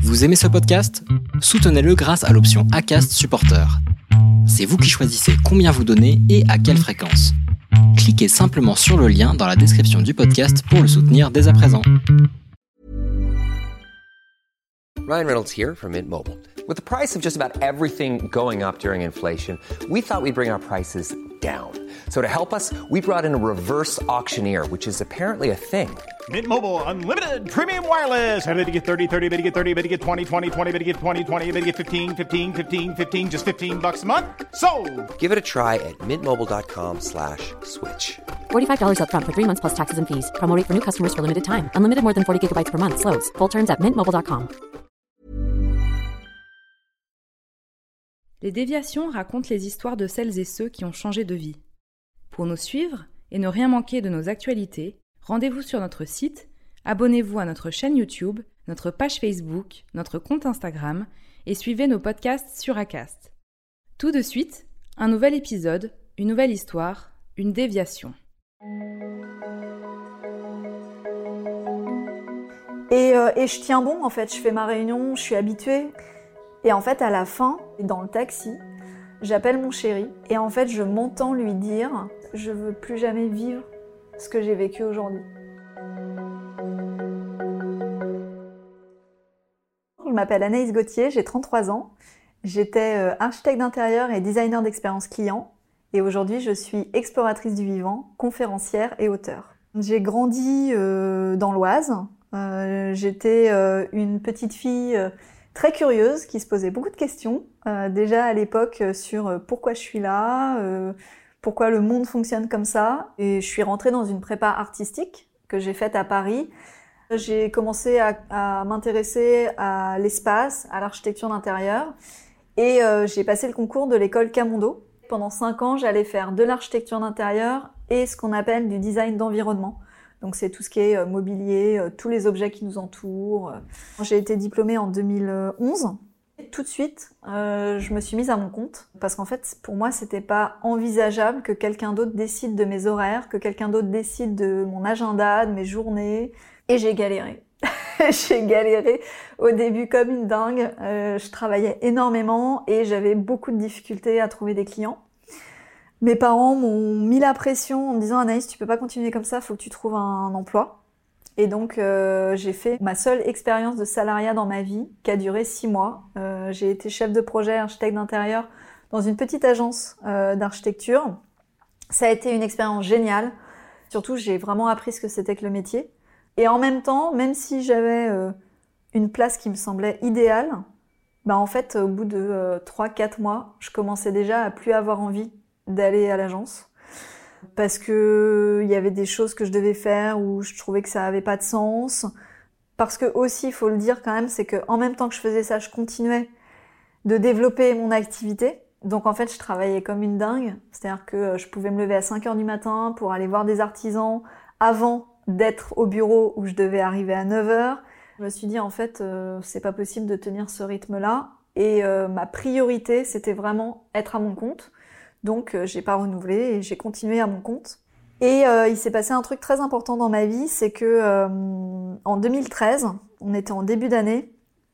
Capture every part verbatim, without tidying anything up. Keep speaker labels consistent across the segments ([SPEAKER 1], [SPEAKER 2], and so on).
[SPEAKER 1] Vous aimez ce podcast ? Soutenez-le grâce à l'option Acast Supporter. C'est vous qui choisissez combien vous donnez et à quelle fréquence. Cliquez simplement sur le lien dans la description du podcast pour le soutenir dès à présent.
[SPEAKER 2] Ryan Reynolds here from Mint Mobile. With the price of just about everything going up during inflation, we thought we'd bring our prices down. So to help us, we brought in a reverse auctioneer, which is apparently a thing.
[SPEAKER 3] Mint Mobile Unlimited Premium Wireless. How to get thirty, thirty, how to get thirty, how to get twenty, twenty, twenty, how to get twenty, twenty, how to get fifteen, fifteen, fifteen, fifteen, just fifteen bucks a month? Sold!
[SPEAKER 2] Give it a try at mintmobile.com slash switch.
[SPEAKER 4] forty-five dollars up front for three months plus taxes and fees. Promo rate for new customers for limited time. Unlimited more than forty gigabytes per month. Slows full terms at mint mobile dot com.
[SPEAKER 5] Les déviations racontent les histoires de celles et ceux qui ont changé de vie. Pour nous suivre et ne rien manquer de nos actualités, rendez-vous sur notre site, abonnez-vous à notre chaîne YouTube, notre page Facebook, notre compte Instagram et suivez nos podcasts sur Acast. Tout de suite, un nouvel épisode, une nouvelle histoire, une déviation.
[SPEAKER 6] Et, euh, et je tiens bon en fait, je fais ma réunion, je suis habituée. Et en fait, à la fin, dans le taxi, j'appelle mon chéri et en fait, je m'entends lui dire « Je veux plus jamais vivre ce que j'ai vécu aujourd'hui ». Je m'appelle Anaïs Gauthier, j'ai trente-trois ans. J'étais euh, architecte d'intérieur et designer d'expérience client. Et aujourd'hui, je suis exploratrice du vivant, conférencière et auteure. J'ai grandi euh, dans l'Oise. Euh, j'étais euh, une petite fille... Euh, très curieuse, qui se posait beaucoup de questions, euh, déjà à l'époque euh, sur euh, pourquoi je suis là, euh, pourquoi le monde fonctionne comme ça. Et je suis rentrée dans une prépa artistique que j'ai faite à Paris. J'ai commencé à, à m'intéresser à l'espace, à l'architecture d'intérieur, et euh, j'ai passé le concours de l'école Camondo. Pendant cinq ans, j'allais faire de l'architecture d'intérieur et ce qu'on appelle du design d'environnement. Donc c'est tout ce qui est mobilier, tous les objets qui nous entourent. J'ai été diplômée en deux mille onze. Tout de suite, euh, je me suis mise à mon compte parce qu'en fait, pour moi, c'était pas envisageable que quelqu'un d'autre décide de mes horaires, que quelqu'un d'autre décide de mon agenda, de mes journées. Et j'ai galéré. J'ai galéré au début comme une dingue. Euh, je travaillais énormément et j'avais beaucoup de difficultés à trouver des clients. Mes parents m'ont mis la pression en me disant « Anaïs, tu peux pas continuer comme ça, faut que tu trouves un emploi ». Et donc, euh, j'ai fait ma seule expérience de salariat dans ma vie, qui a duré six mois. Euh, j'ai été chef de projet, architecte d'intérieur, dans une petite agence euh, d'architecture. Ça a été une expérience géniale. Surtout, j'ai vraiment appris ce que c'était que le métier. Et en même temps, même si j'avais euh, une place qui me semblait idéale, bah en fait, au bout de euh, trois quatre mois, je commençais déjà à plus avoir envie d'aller à l'agence parce que il y avait des choses que je devais faire où je trouvais que ça avait pas de sens, parce que aussi il faut le dire quand même, c'est que en même temps que je faisais ça, je continuais de développer mon activité. Donc en fait, je travaillais comme une dingue, c'est-à-dire que je pouvais me lever à cinq heures du matin pour aller voir des artisans avant d'être au bureau où je devais arriver à neuf heures. Je me suis dit en fait, euh, c'est pas possible de tenir ce rythme-là, et euh, ma priorité, c'était vraiment être à mon compte. Donc euh, j'ai pas renouvelé et j'ai continué à mon compte. Et euh, il s'est passé un truc très important dans ma vie, c'est que euh, en deux mille treize, on était en début d'année,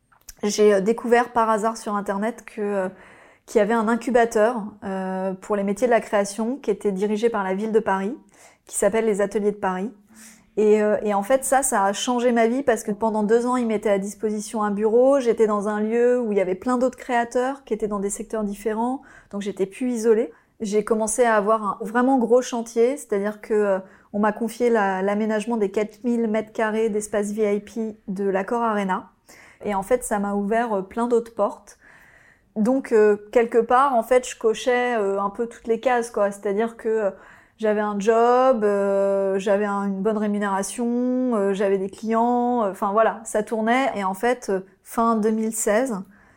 [SPEAKER 6] j'ai découvert par hasard sur internet que euh, qu'il y avait un incubateur euh, pour les métiers de la création qui était dirigé par la ville de Paris, qui s'appelle les Ateliers de Paris. Et, euh, et en fait ça, ça a changé ma vie parce que pendant deux ans, ils mettaient à disposition un bureau. J'étais dans un lieu où il y avait plein d'autres créateurs qui étaient dans des secteurs différents, donc j'étais plus isolée. J'ai commencé à avoir un vraiment gros chantier, c'est-à-dire que euh, on m'a confié la, l'aménagement des quatre mille mètres carrés d'espace V I P de l'Accor Arena. Et en fait, ça m'a ouvert euh, plein d'autres portes. Donc euh, quelque part, en fait, je cochais euh, un peu toutes les cases, quoi. C'est-à-dire que euh, j'avais un job, euh, j'avais un, une bonne rémunération, euh, j'avais des clients, enfin euh, voilà, ça tournait. Et en fait, euh, fin deux mille seize,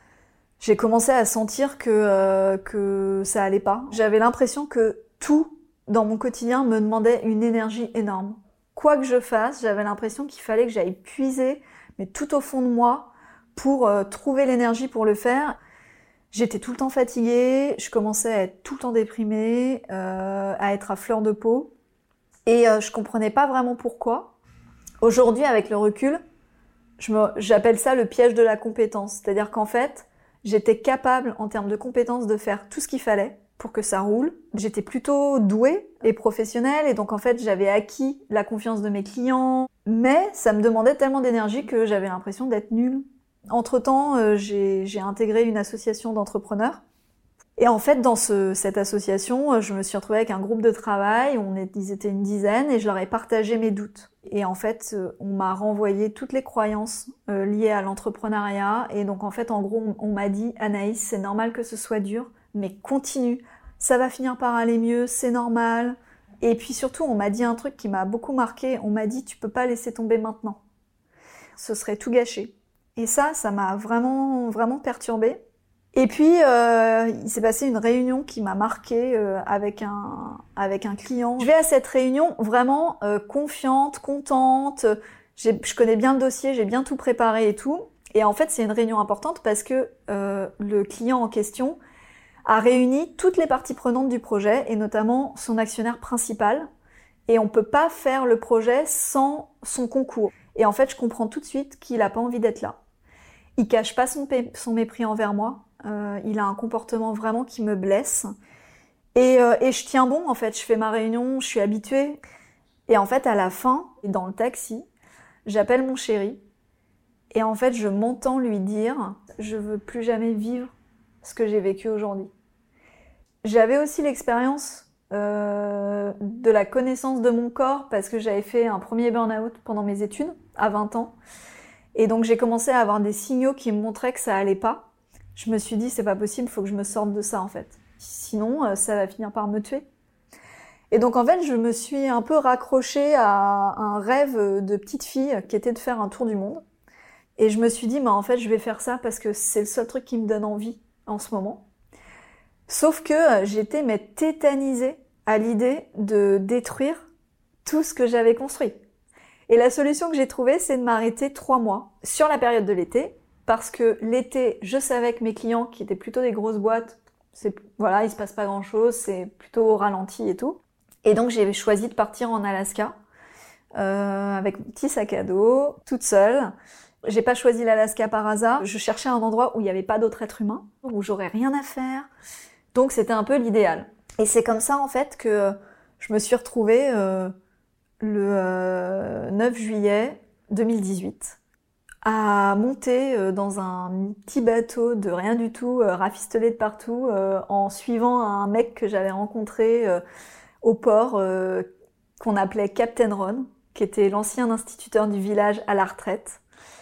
[SPEAKER 6] j'ai commencé à sentir que euh, que ça allait pas. J'avais l'impression que tout dans mon quotidien me demandait une énergie énorme. Quoi que je fasse, j'avais l'impression qu'il fallait que j'aille puiser, mais tout au fond de moi, pour euh, trouver l'énergie pour le faire. J'étais tout le temps fatiguée, je commençais à être tout le temps déprimée, euh, à être à fleur de peau, et euh, je comprenais pas vraiment pourquoi. Aujourd'hui, avec le recul, Je me, j'appelle ça le piège de la compétence. C'est-à-dire qu'en fait, j'étais capable, en termes de compétences, de faire tout ce qu'il fallait pour que ça roule. J'étais plutôt douée et professionnelle, et donc en fait, j'avais acquis la confiance de mes clients. Mais ça me demandait tellement d'énergie que j'avais l'impression d'être nulle. Entre-temps, euh, j'ai, j'ai intégré une association d'entrepreneurs. Et en fait, dans ce, cette association, je me suis retrouvée avec un groupe de travail, on est, ils étaient une dizaine, et je leur ai partagé mes doutes. Et en fait, on m'a renvoyé toutes les croyances euh, liées à l'entrepreneuriat. Et donc en fait, en gros, on, on m'a dit « Anaïs, c'est normal que ce soit dur, mais continue, ça va finir par aller mieux, c'est normal. » Et puis surtout, on m'a dit un truc qui m'a beaucoup marqué, on m'a dit « Tu peux pas laisser tomber maintenant, ce serait tout gâché. » Et ça, ça m'a vraiment, vraiment perturbée. Et puis, euh, il s'est passé une réunion qui m'a marquée euh, avec un avec un client. Je vais à cette réunion vraiment euh, confiante, contente. J'ai, je connais bien le dossier, j'ai bien tout préparé et tout. Et en fait, c'est une réunion importante parce que euh, le client en question a réuni toutes les parties prenantes du projet et notamment son actionnaire principal. Et on peut pas faire le projet sans son concours. Et en fait, je comprends tout de suite qu'il a pas envie d'être là. Il cache pas son, pa- son mépris envers moi. Euh, il a un comportement vraiment qui me blesse. Et, euh, et je tiens bon, en fait. Je fais ma réunion, je suis habituée. Et en fait, à la fin, dans le taxi, j'appelle mon chéri. Et en fait, je m'entends lui dire « Je veux plus jamais vivre ce que j'ai vécu aujourd'hui. » J'avais aussi l'expérience euh, de la connaissance de mon corps parce que j'avais fait un premier burn-out pendant mes études, à vingt ans. Et donc, j'ai commencé à avoir des signaux qui me montraient que ça allait pas. Je me suis dit, c'est pas possible, faut que je me sorte de ça, en fait. Sinon, euh, ça va finir par me tuer. Et donc, en fait, je me suis un peu raccrochée à un rêve de petite fille qui était de faire un tour du monde. Et je me suis dit, bah, en fait, je vais faire ça parce que c'est le seul truc qui me donne envie en ce moment. Sauf que j'étais mais tétanisée à l'idée de détruire tout ce que j'avais construit. Et la solution que j'ai trouvée, c'est de m'arrêter trois mois sur la période de l'été. Parce que l'été, je savais que mes clients, qui étaient plutôt des grosses boîtes, c'est, voilà, il se passe pas grand chose, c'est plutôt au ralenti et tout. Et donc, j'ai choisi de partir en Alaska, euh, avec mon petit sac à dos, toute seule. J'ai pas choisi l'Alaska par hasard. Je cherchais un endroit où il n'y avait pas d'autres êtres humains, où j'aurais rien à faire. Donc, c'était un peu l'idéal. Et c'est comme ça, en fait, que je me suis retrouvée euh, le euh, neuf juillet deux mille dix-huit. À monter dans un petit bateau de rien du tout, euh, rafistolé de partout, euh, en suivant un mec que j'avais rencontré euh, au port, euh, qu'on appelait Captain Ron, qui était l'ancien instituteur du village à la retraite.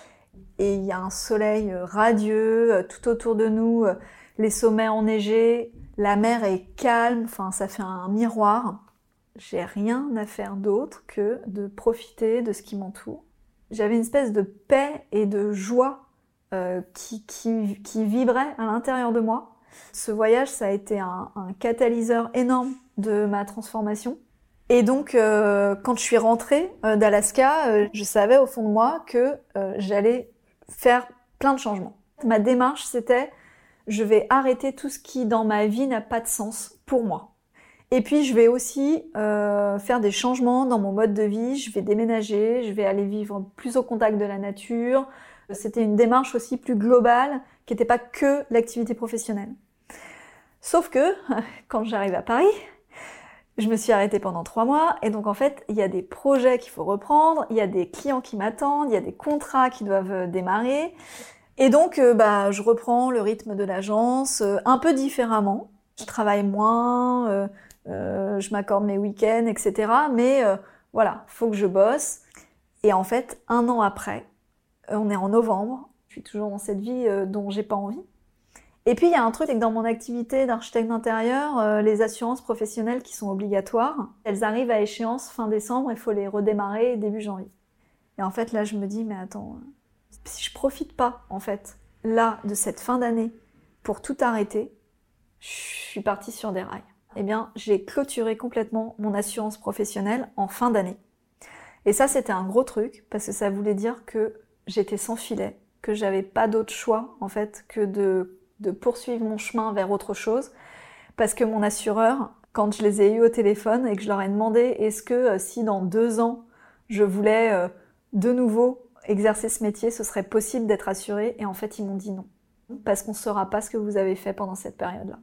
[SPEAKER 6] Et il y a un soleil radieux, euh, tout autour de nous, euh, les sommets enneigés, la mer est calme, enfin ça fait un miroir. J'ai rien à faire d'autre que de profiter de ce qui m'entoure. J'avais une espèce de paix et de joie euh, qui, qui, qui vibrait à l'intérieur de moi. Ce voyage, ça a été un, un catalyseur énorme de ma transformation. Et donc, euh, quand je suis rentrée euh, d'Alaska, euh, je savais au fond de moi que euh, j'allais faire plein de changements. Ma démarche, c'était « je vais arrêter tout ce qui, dans ma vie, n'a pas de sens pour moi ». Et puis, je vais aussi euh, faire des changements dans mon mode de vie. Je vais déménager, je vais aller vivre plus au contact de la nature. C'était une démarche aussi plus globale, qui n'était pas que l'activité professionnelle. Sauf que, quand j'arrive à Paris, je me suis arrêtée pendant trois mois. Et donc, en fait, il y a des projets qu'il faut reprendre, il y a des clients qui m'attendent, il y a des contrats qui doivent démarrer. Et donc, euh, bah, je reprends le rythme de l'agence, euh, un peu différemment. Je travaille moins... Euh, Euh, je m'accorde mes week-ends, et cetera. Mais euh, voilà, faut que je bosse. Et en fait, un an après, on est en novembre, je suis toujours dans cette vie euh, dont j'ai pas envie. Et puis il y a un truc, c'est que dans mon activité d'architecte d'intérieur, euh, les assurances professionnelles qui sont obligatoires, elles arrivent à échéance fin décembre, il faut les redémarrer début janvier. Et en fait là, je me dis, mais attends, si je profite pas en fait là de cette fin d'année pour tout arrêter, je suis partie sur des rails. Eh bien, j'ai clôturé complètement mon assurance professionnelle en fin d'année. Et ça, c'était un gros truc, parce que ça voulait dire que j'étais sans filet, que j'avais pas d'autre choix, en fait, que de, de poursuivre mon chemin vers autre chose. Parce que mon assureur, quand je les ai eus au téléphone et que je leur ai demandé est-ce que euh, si dans deux ans, je voulais euh, de nouveau exercer ce métier, ce serait possible d'être assuré. Et en fait, ils m'ont dit non. Parce qu'on ne saura pas ce que vous avez fait pendant cette période-là.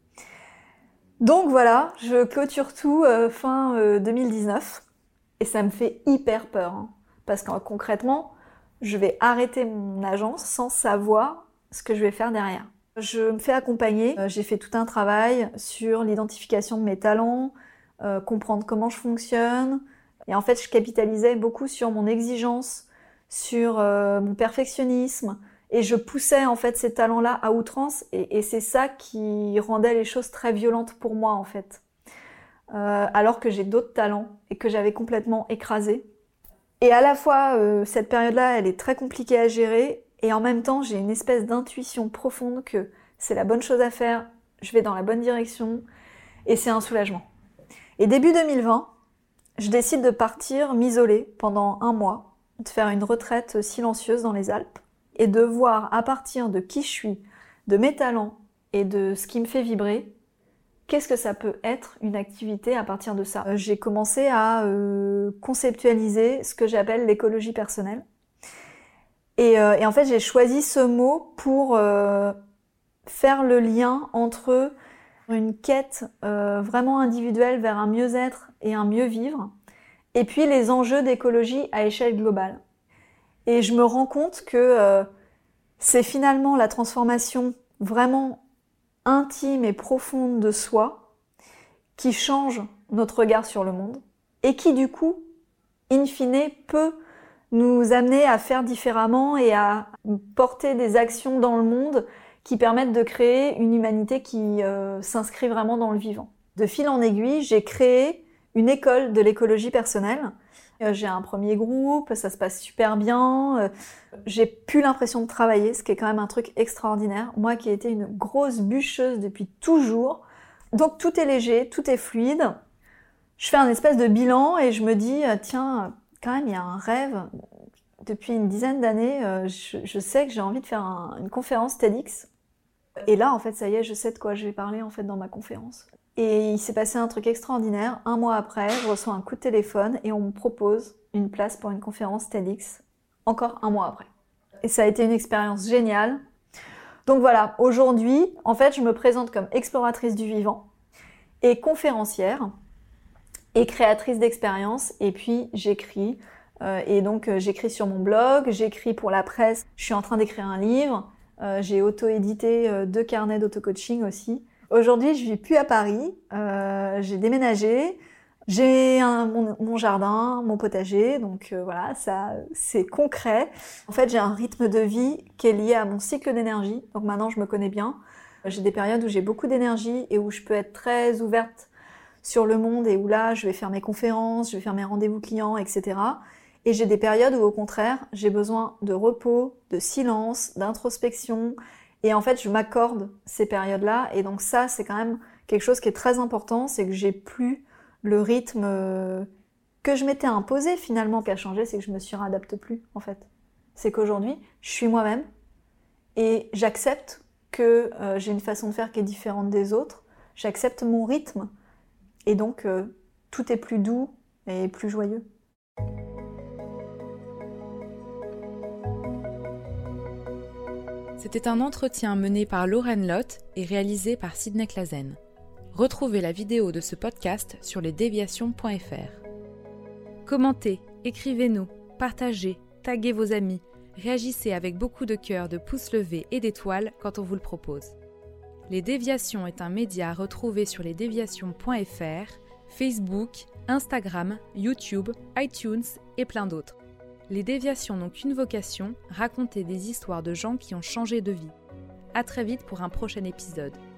[SPEAKER 6] Donc voilà, je clôture tout euh, fin euh, deux mille dix-neuf. Et ça me fait hyper peur. Hein, parce que concrètement, je vais arrêter mon agence sans savoir ce que je vais faire derrière. Je me fais accompagner. Euh, j'ai fait tout un travail sur l'identification de mes talents, euh, comprendre comment je fonctionne. Et en fait, je capitalisais beaucoup sur mon exigence, sur euh, mon perfectionnisme. Et je poussais en fait ces talents-là à outrance. Et, et c'est ça qui rendait les choses très violentes pour moi en fait. Euh, alors que j'ai d'autres talents et que j'avais complètement écrasés. Et à la fois, euh, cette période-là, elle est très compliquée à gérer. Et en même temps, j'ai une espèce d'intuition profonde que c'est la bonne chose à faire, je vais dans la bonne direction. Et c'est un soulagement. Et début deux mille vingt, je décide de partir m'isoler pendant un mois, de faire une retraite silencieuse dans les Alpes et de voir à partir de qui je suis, de mes talents et de ce qui me fait vibrer, qu'est-ce que ça peut être une activité à partir de ça. J'ai commencé à euh, conceptualiser ce que j'appelle l'écologie personnelle. Et, euh, et en fait, j'ai choisi ce mot pour euh, faire le lien entre une quête euh, vraiment individuelle vers un mieux-être et un mieux-vivre, et puis les enjeux d'écologie à échelle globale. Et je me rends compte que euh, c'est finalement la transformation vraiment intime et profonde de soi qui change notre regard sur le monde et qui du coup, in fine, peut nous amener à faire différemment et à porter des actions dans le monde qui permettent de créer une humanité qui euh, s'inscrit vraiment dans le vivant. De fil en aiguille, j'ai créé une école de l'écologie personnelle. Euh, j'ai un premier groupe, ça se passe super bien. Euh, j'ai plus l'impression de travailler, ce qui est quand même un truc extraordinaire. Moi qui ai été une grosse bûcheuse depuis toujours. Donc tout est léger, tout est fluide. Je fais un espèce de bilan et je me dis, euh, tiens, quand même il y a un rêve. Depuis une dizaine d'années, euh, je, je sais que j'ai envie de faire un, une conférence TEDx. Et là, en fait, ça y est, je sais de quoi je vais parler en fait dans ma conférence. Et il s'est passé un truc extraordinaire. Un mois après, je reçois un coup de téléphone et on me propose une place pour une conférence TEDx. Encore un mois après. Et ça a été une expérience géniale. Donc voilà, aujourd'hui, en fait, je me présente comme exploratrice du vivant et conférencière et créatrice d'expériences. Et puis, j'écris. Euh, et donc, euh, j'écris sur mon blog, j'écris pour la presse. Je suis en train d'écrire un livre. Euh, j'ai auto-édité euh, deux carnets d'auto-coaching aussi. Aujourd'hui, je vis plus à Paris. Euh, j'ai déménagé. J'ai un, mon, mon jardin, mon potager. Donc euh, voilà, ça, c'est concret. En fait, j'ai un rythme de vie qui est lié à mon cycle d'énergie. Donc maintenant, je me connais bien. J'ai des périodes où j'ai beaucoup d'énergie et où je peux être très ouverte sur le monde et où là, je vais faire mes conférences, je vais faire mes rendez-vous clients, et cetera. Et j'ai des périodes où, au contraire, j'ai besoin de repos, de silence, d'introspection. Et en fait, je m'accorde ces périodes-là. Et donc ça, c'est quand même quelque chose qui est très important. C'est que j'ai plus le rythme que je m'étais imposé finalement. Ce qui a changé, c'est que je me suradapte plus, en fait. C'est qu'aujourd'hui, je suis moi-même. Et j'accepte que euh, j'ai une façon de faire qui est différente des autres. J'accepte mon rythme. Et donc, euh, tout est plus doux et plus joyeux.
[SPEAKER 5] C'était un entretien mené par Laurène Lotte et réalisé par Sidney Clazen. Retrouvez la vidéo de ce podcast sur lesdéviations point f r. Commentez, écrivez-nous, partagez, taguez vos amis, réagissez avec beaucoup de cœur, de pouces levés et d'étoiles quand on vous le propose. Les Déviations est un média à retrouver sur lesdéviations point f r, Facebook, Instagram, YouTube, iTunes et plein d'autres. Les Déviations n'ont qu'une vocation, raconter des histoires de gens qui ont changé de vie. À très vite pour un prochain épisode.